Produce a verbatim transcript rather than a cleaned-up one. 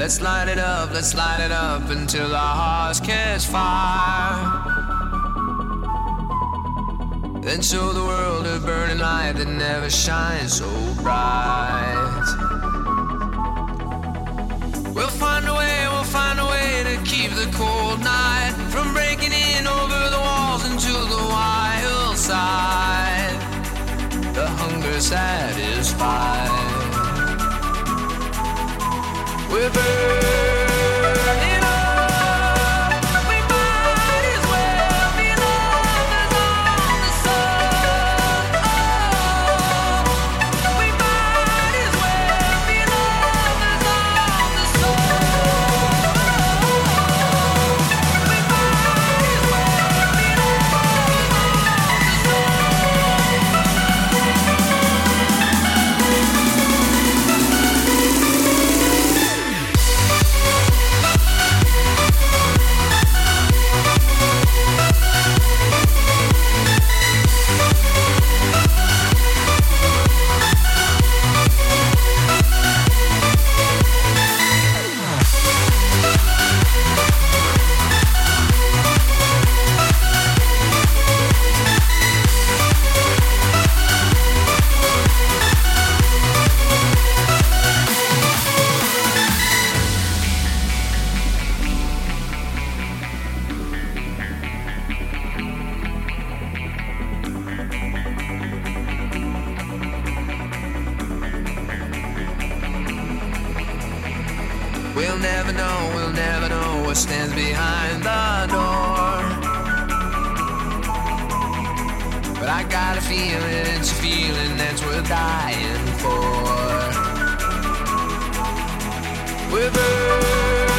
Let's light it up, let's light it up until our hearts catch fire. Then show the world a burning light that never shines so bright. We'll find a way, we'll find a way to keep the cold night from breaking in over the walls into the wild side. The hunger satisfied. We're burning up. We might as well be lovers on the sun. Oh, we might as well be lovers on the sun. We might as well be We'll never know, we'll never know what stands behind the door. But I got a feeling, it's a feeling that's worth dying for. We're burning.